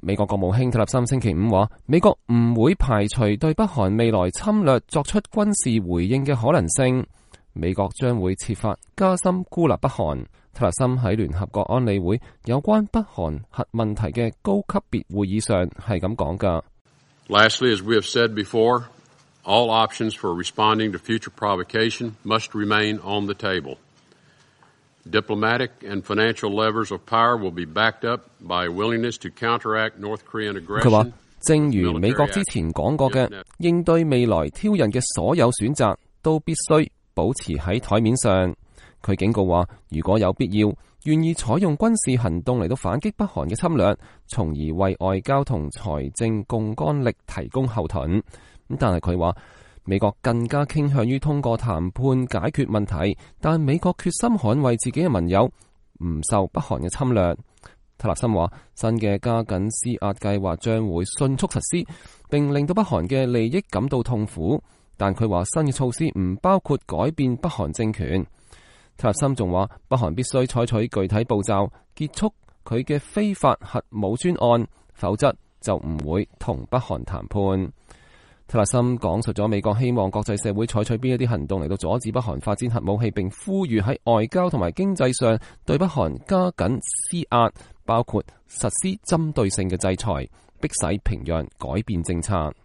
美國國務卿特勒森星期五話，美國唔會排除對北韓未來侵略作出軍事回應嘅可能性。美國將會設法加深孤立北韓。特勒森喺聯合國安理會有關北韓核問題嘅高級別會議上係咁講㗎。 Lastly, as we have said before, all options for responding to future provocation must remain on the table. Diplomatic and financial levers of power will be backed up by a willingness to counteract North Korean aggression. 佢話，正如美國之前講過嘅，應對未來挑釁嘅所有選擇都必須保持喺台面上。佢警告話，如果有必要，願意採用軍事行動嚟到反擊北韓嘅侵略，從而為外交同財政槓桿力提供後盾。但係佢話，美國更加傾向於通過談判解決問題，但美國決心捍衛自己嘅盟友，唔受北韓嘅侵略。特勒森話，新嘅加緊施壓計劃將會迅速實施，並令到北韓嘅利益感到痛苦。但佢話，新嘅措施唔包括改變北韓政權。特勒森仲話，北韓必須採取具體步驟，結束佢嘅非法核武專案，否則就唔會同北韓談判。特勒森講述咗美國希望國際社會採取邊一啲行動嚟到阻止北韓發展核武器，並呼籲喺外交同埋經濟上對北韓加緊施壓，包括實施針對性嘅制裁，迫使平壤改變政策。